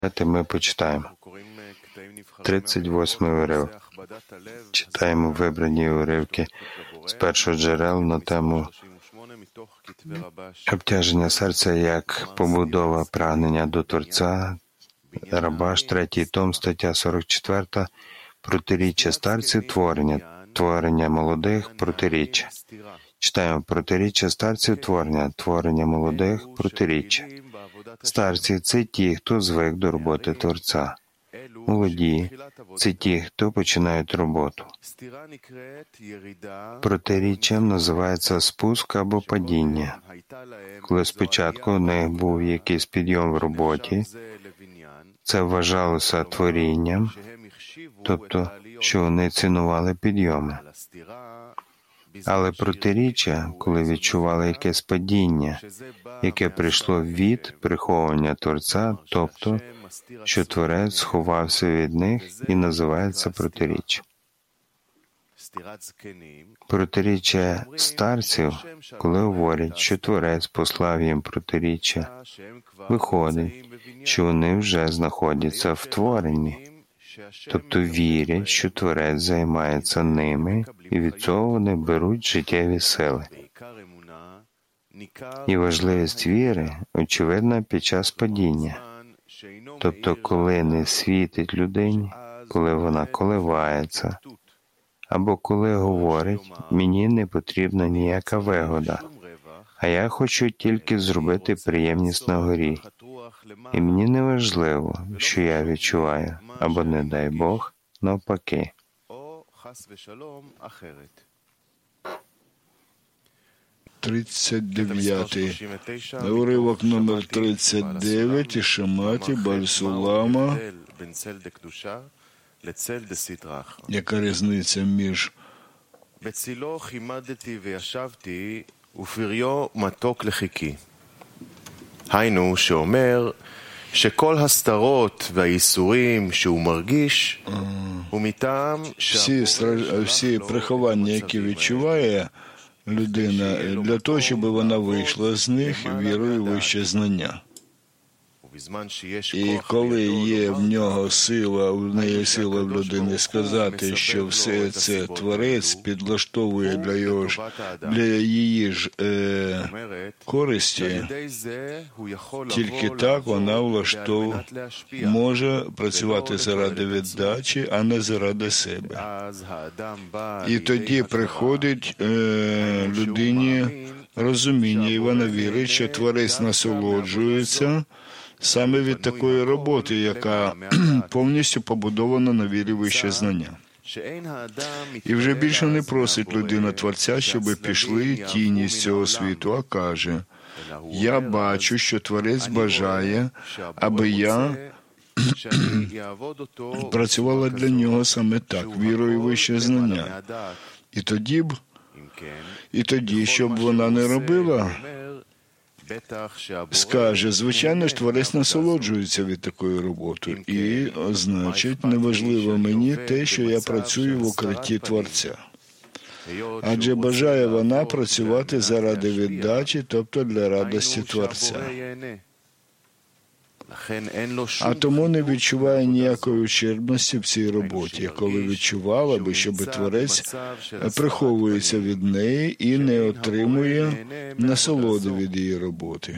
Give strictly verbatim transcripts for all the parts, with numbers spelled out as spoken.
Давайте ми почитаємо. тридцять восьмий уривок. Читаємо вибрані уривки з першого джерел на тему обтяження серця як побудова прагнення до Творця. Рабаш, третій том, стаття сорок чотири. Протиріччя старців, творення. Творення молодих, протиріччя. Читаємо протиріччя старців, творення. Творення молодих, протиріччя. Старці – це ті, хто звик до роботи Творця. Молоді – це ті, хто починають роботу. Протиріччям називається спуск або падіння. Коли спочатку у них був якийсь підйом в роботі, це вважалося творінням, тобто, що вони цінували підйоми. Але протиріччя, коли відчували якесь падіння, яке прийшло від приховування Творця, тобто, що Творець сховався від них і називається протиріччя. Протиріччя старців, коли говорять, що Творець послав їм протиріччя, виходить, що вони вже знаходяться в творенні, тобто вірять, що Творець займається ними, і від цього вони беруть життєві сили. І важливість віри очевидна під час падіння, тобто коли не світить людині, коли вона коливається, або коли говорить, мені не потрібна ніяка вигода, а я хочу тільки зробити приємність на горі. І мені не важливо, що я відчуваю, або, не дай Бог, навпаки. тридцять дев'ятий. Уривок номер тридцять дев'ять і Шаматі Баль-Сулама. Яка різниця між בצילו חימדתי וישבתי, ופריו מתוק לחיקי. היינו שאומר שכל הסתרות והייסורים שהוא מרגיש הוא מטעם всі, всі приховання, які відчуває людина, для того, щоб вона вийшла з них вірою вище знання. І коли є в нього сила, в неї сила в людини сказати, що все це Творець підлаштовує для його ж, для її ж е, користі, тільки так вона влаштовує, може працювати заради віддачі, а не заради себе. І тоді приходить е, людині розуміння, і вона вірить, що Творець насолоджується саме від такої роботи, яка повністю побудована на вірі вище знання. І вже більше не просить людина Творця, щоб пішли тіні з цього світу, а каже, я бачу, що Творець бажає, аби я працювала для нього саме так, вірою вище знання. І тоді б, і тоді, щоб вона не робила, скаже, звичайно ж, Творець насолоджується від такої роботи. І, значить, неважливо мені те, що я працюю в укритті Творця. Адже бажає вона працювати заради віддачі, тобто для радості Творця. А тому не відчуває ніякої ущербності в цій роботі, коли відчувала би, щоб Творець приховується від неї і не отримує насолоди від її роботи.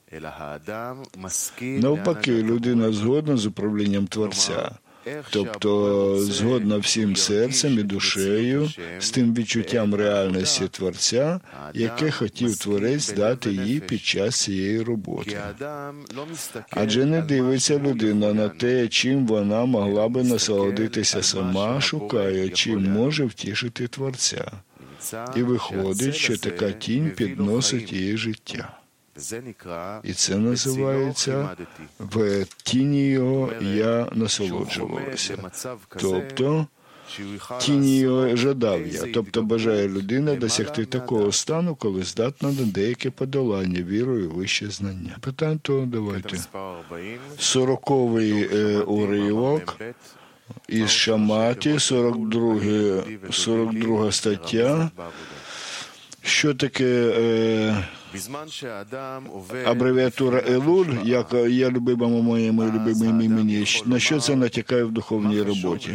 Навпаки, людина згодна з управлінням Творця, тобто згодна всім серцем і душею з тим відчуттям реальності Творця, яке хотів Творець дати їй під час цієї роботи. Адже не дивиться людина на те, чим вона могла би насолодитися сама, шукає, чим може втішити Творця. І виходить, що така тінь підносить її життя. І це називається «В тіні його я насолоджувався». Тобто, тіні його жадав я. Тобто, бажає людина досягти такого стану, коли здатна на деяке подолання вірою вище знання. Питань то давайте. Сороковий е, уривок із Шаматі, сорок друга стаття. Що таке е, Абревіатура Елуль, як я любимому моєму любимому імені, на що це натякає в духовній роботі?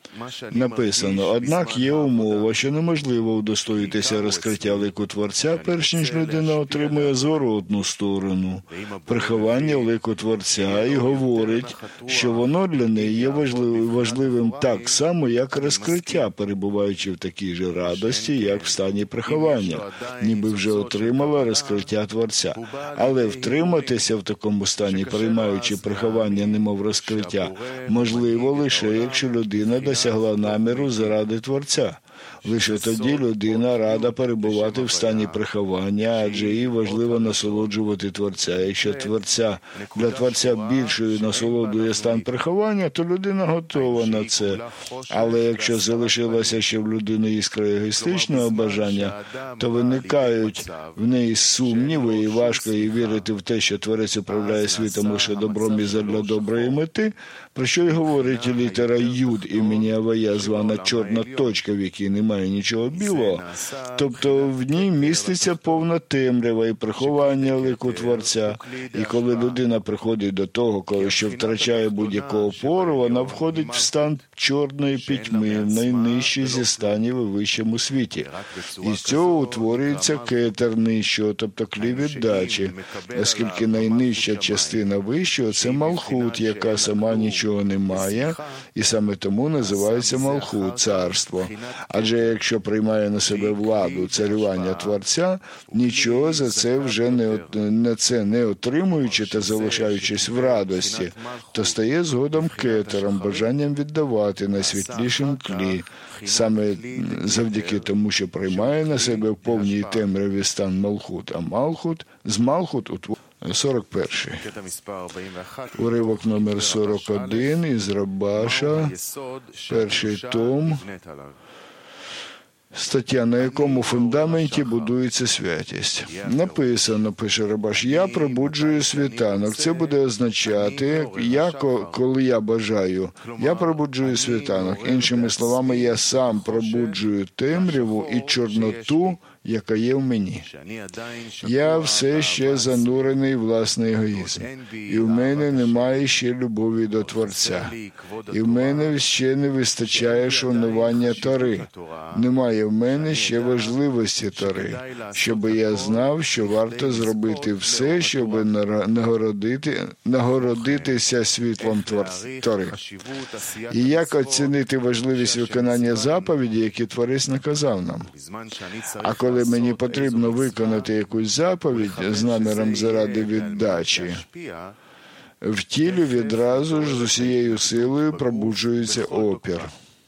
Написано, однак є умова, що неможливо удостоїтися розкриття лику Творця, перш ніж людина отримує зворотну сторону, приховання лику Творця, і говорить, що воно для неї є важливим, важливим так само, як розкриття, перебуваючи в такій же радості, як в стані приховання, ніби вже отримала розкриття Творця. Але втриматися в такому стані, приймаючи приховання, немов розкриття, можливо лише, якщо людина досягла наміру заради Творця. Лише тоді людина рада перебувати в стані приховання, адже їй важливо насолоджувати Творця. Якщо Творця, для Творця більшою насолодує стан приховання, то людина готова на це. Але якщо залишилася ще в людини іскра егоїстичного бажання, то виникають в неї сумніви, і важко їй вірити в те, що Творець управляє світом лише добром і задля доброї мети, про що й говорить літера Юд імені Авая, звана чорна точка, в якій немає нічого білого. Тобто в ній міститься повна темрява і приховання лику Творця. І коли людина приходить до того, коли що втрачає будь-яку опору, вона входить в стан чорної пітьми, в найнижчий зі станів у вищому світі. І з цього утворюється кетер нижчого, тобто клій віддачі, оскільки найнижча частина вищого – це Малхут, яка сама нічого не має, і саме тому називається Малхут – царство. Адже якщо приймає на себе владу царювання Творця, нічого за це вже не, не це не отримуючи та залишаючись в радості, то стає згодом кетером, бажанням віддавати найсвітлішим клі, саме завдяки тому, що приймає на себе в повній темряві стан Малхут, а Малхут, з Малхут утворює сорок перший. Уривок номер сорок один із Рабаша, перший том, стаття, на якому фундаменті будується святість. Написано, пише Рабаш, я пробуджую світанок. Це буде означати, я, коли я бажаю, я пробуджую світанок. Іншими словами, я сам пробуджую темряву і чорноту, яка є в мені. Я все ще занурений в власний егоїзм. І в мене немає ще любові до Творця. І в мене ще не вистачає шанування Тори. Немає в мене ще важливості Тори, щоб я знав, що варто зробити все, щоб нагородити, нагородитися світлом Тори. І як оцінити важливість виконання заповіді, які Творець наказав нам? А коли Коли мені потрібно виконати якусь заповідь з наміром заради віддачі, в тілі відразу ж з усією силою пробуджується опір.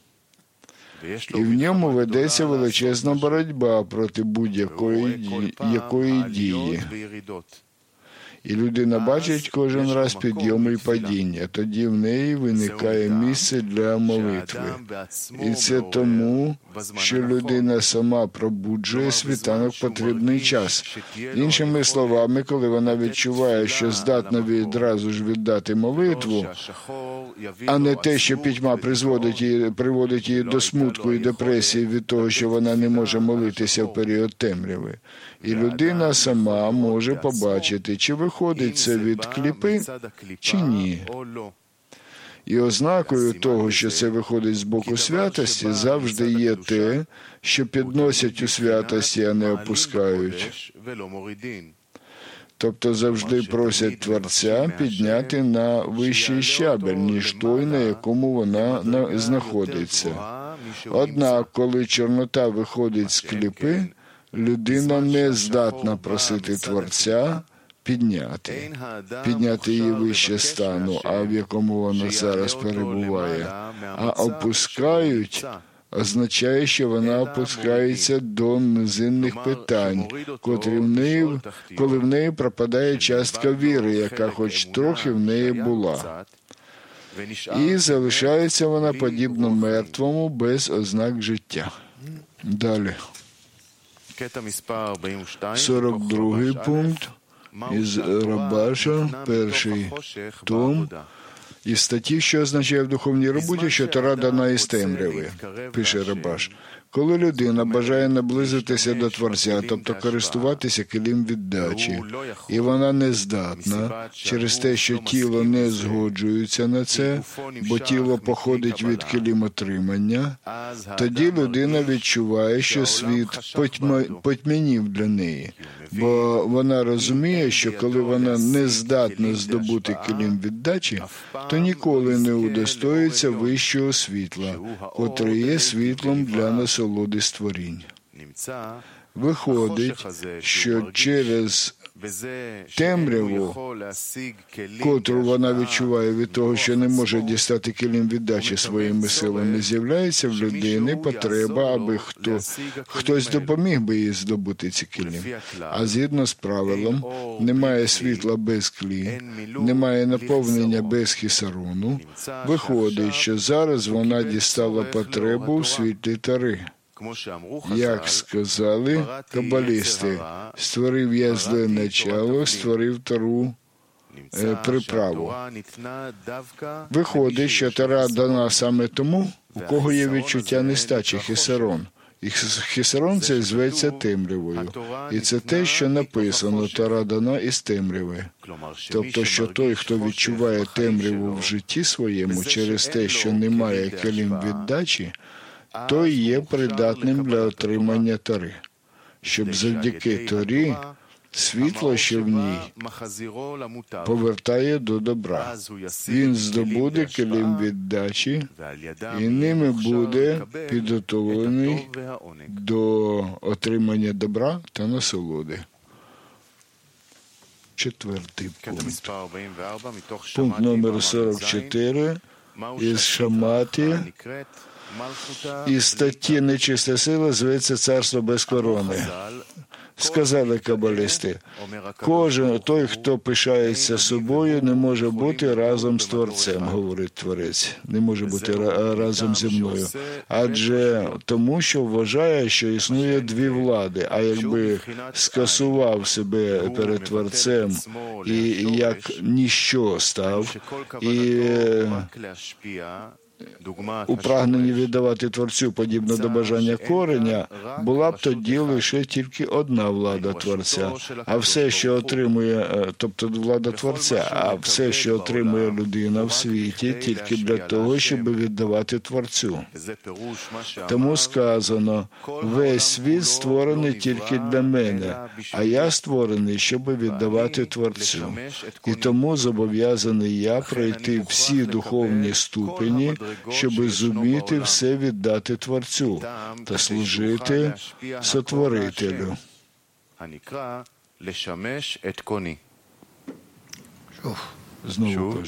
І в ньому ведеться величезна боротьба проти будь-якої якої дії. І людина бачить кожен раз підйоми і падіння. Тоді в неї виникає місце для молитви. І це тому, що людина сама пробуджує світанок в потрібний час. Іншими словами, коли вона відчуває, що здатна відразу ж віддати молитву, а не те, що пітьма призводить її, приводить її до смутку і депресії від того, що вона не може молитися в період темряви. І людина сама може побачити, чи виходить це від кліпи, чи ні. І ознакою того, що це виходить з боку святості, завжди є те, що підносять у святості, а не опускають. Тобто завжди просять Творця підняти на вищий щабель, ніж той, на якому вона знаходиться. Однак, коли чорнота виходить з кліпи, людина не здатна просити Творця підняти, підняти її вище стану, а в якому вона зараз перебуває. А опускають означає, що вона опускається до низинних питань, котрі в неї, коли в неї пропадає частка віри, яка хоч трохи в неї була. І залишається вона подібно мертвому, без ознак життя. Далі. сорок другий пункт із Рабаша, перший том, із статті, що означає в духовній роботі, що Тора дана із темряви, пише Рабаш. Коли людина бажає наблизитися до Творця, тобто користуватися килим віддачі, і вона не здатна через те, що тіло не згоджується на це, бо тіло походить від килим отримання, тоді людина відчуває, що світ потьмянів для неї, бо вона розуміє, що коли вона не здатна здобути килим віддачі, то ніколи не удостоїться вищого світла, котре є світлом для насолоди створінь. Виходить, що через темряву, котру вона відчуває від того, що не може дістати килим віддачі своїми силами, з'являється в людини потреба, аби хто, хтось допоміг би їй здобути ці килим. А згідно з правилом, немає світла без клі, немає наповнення без хісарону. Виходить, що зараз вона дістала потребу у світлі тари. Як сказали кабалісти, створив я зле начало, створив тару е, приправу. Виходить, що тара дана саме тому, у кого є відчуття нестачі хісарон. І хісарон це зветься темрявою. І це те, що написано, тара дана із темряви. Тобто, що той, хто відчуває темряву в житті своєму через те, що немає килим віддачі, той є придатним для отримання тари, щоб завдяки торі світло, що в ній, повертає до добра. Він здобуде килим віддачі, і ними буде підготовлений до отримання добра та насолоди. Четвертий пункт. Пункт номер сорок чотири із Шаматі. Із статті «Нечиста сила» зветься «Царство без корони». Сказали кабалісти, кожен той, хто пишається собою, не може бути разом з Творцем, говорить Творець, не може бути разом зі мною. Адже тому, що вважає, що існує дві влади, а якби скасував себе перед Творцем і як ніщо став, і у прагненні віддавати Творцю, подібно до бажання кореня, була б тоді лише тільки одна влада Творця. А все, що отримує, тобто влада Творця, а все, що отримує людина в світі, тільки для того, щоб віддавати Творцю. Тому сказано, весь світ створений тільки для мене, а я створений, щоб віддавати Творцю. І тому зобов'язаний я пройти всі духовні ступені, щоб зуміти все віддати Творцю та служити Сотворителю. Знову